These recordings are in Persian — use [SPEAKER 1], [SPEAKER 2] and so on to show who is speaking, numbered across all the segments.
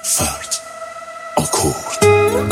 [SPEAKER 1] فرد آکورد.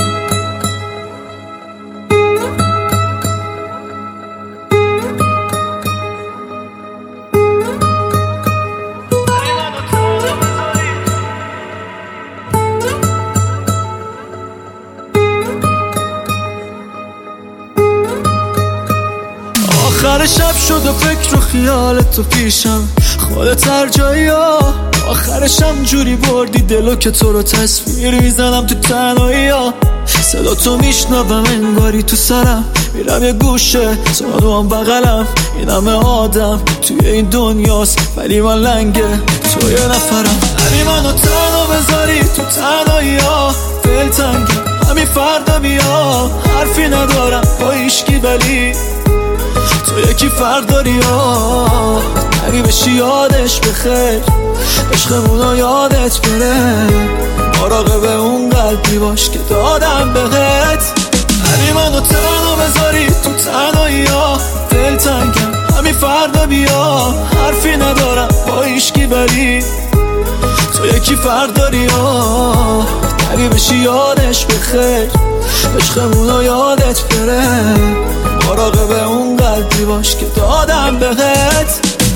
[SPEAKER 2] آخر شب شد و فکر و خیالت تو پیشم، خودت هر جایی ها. آخرشم جوری بردی دلو که تو رو تصویر میزنم تو تنهایی ها. صدا تو میشنوم انگاری تو سرم، میرم یه گوشه تو هم بغلم. این همه آدم توی این دنیاست ولی من لنگه تو یه نفرم. همین منو تنها بذاری تو تنهایی ها، دل تنگم همین فردا بیا. حرفی ندارم با هیچکی ولی تو یکی فرد داری ها. نری بشی یادش بخیر، عشقمونو یادت بره. مراقب اون قلبی باش که دادم بهت. همین منو تنها بذاری تو تنهایی ها، دل تنگم همین فردا بیا. حرفی ندارم با هیچکی ولی تو یکی فرد داری ها. نری بشی یادش بخیر، عشقمونو یادت بره. مراقب اون قلبی باش که دادم بهت.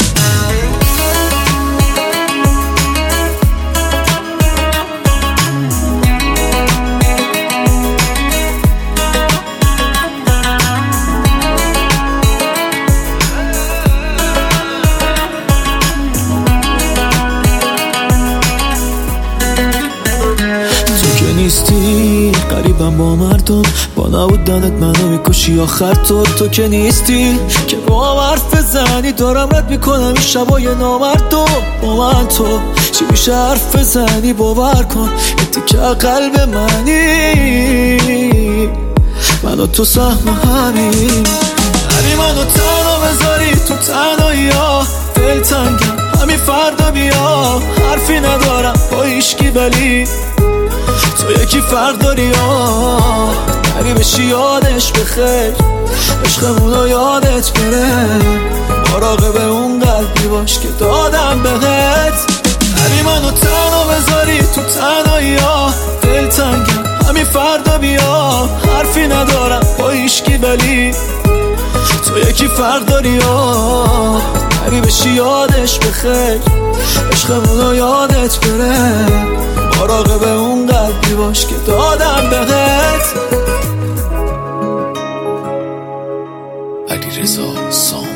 [SPEAKER 2] نیستی قریبم با مردم، با نبودنت منو میکشی آخر. تو که نیستی که با هم حرف بزنی، دارم رد میکنم این شبای نامردم. با من تو چی میشه حرف بزنی؟ باور کن تیکه قلب منی، من و تو سهم همین. همین منو تنها بذاری تو تنهایی ها، دل تنگم همین فردا بیا. حرفی ندارم با هیچکی ولی تو یکی فرد داری ها. نری بشی یادش بخیر، عشقمونو یادت بره. مراقب اون قلبی باش که دادم بهت. نری منو تنها بذاری تو تنهایی ها، دل تنگم همین فردا بیا. حرفی ندارم با هیچکی ولی تو یکی فرد داری ها. نری بشی یادش بخیر، عشقمونو یادت بره. مراقب اون قلبی باش که دادم بهت.
[SPEAKER 1] علیرضا سام.